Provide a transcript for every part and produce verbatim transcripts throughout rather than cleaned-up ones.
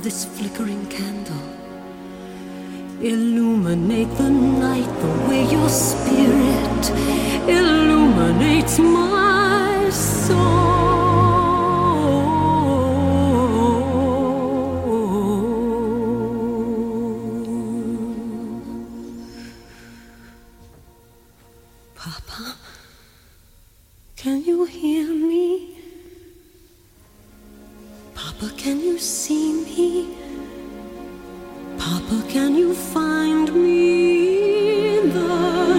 this flickering candle. Illuminate the night the way your spirit illuminates my soul. Papa, can you hear me? Papa, can you see me? Papa, can you find me in the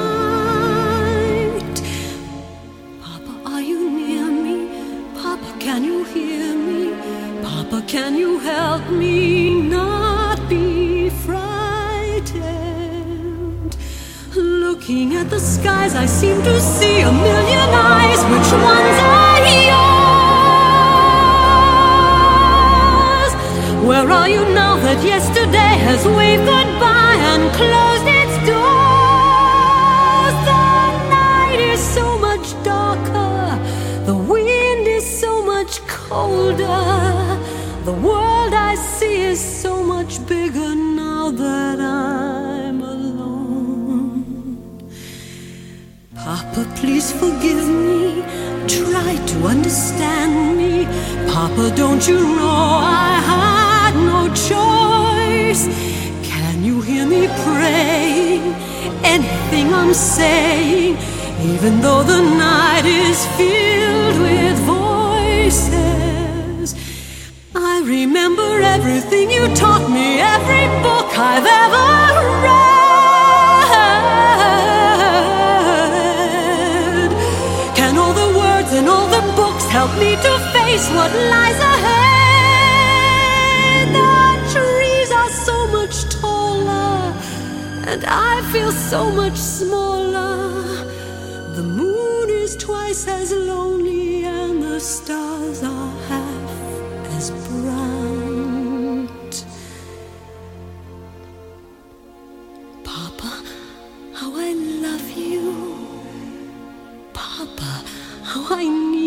night? Papa, are you near me? Papa, can you hear me? Papa, can you help me not be frightened? Looking at the skies, I seem to see a million eyes. Which ones are yours? Where are you now that yesterday has waved goodbye and closed its doors? The night is so much darker, the wind is so much colder. The world I see is so much bigger now that I'm alone. Papa, please forgive me. Try to understand me. Papa, don't you know I had no choice? Can you hear me praying? Anything I'm saying, even though the night is filled with voices. I remember everything you taught me, every book I've ever read. Can all the words in all the books help me to face what lies ahead? The trees are so much taller, and I feel so much smaller. The moon is twice as lonely, and the stars are half as bright. Papa, how I love you. Papa, how I need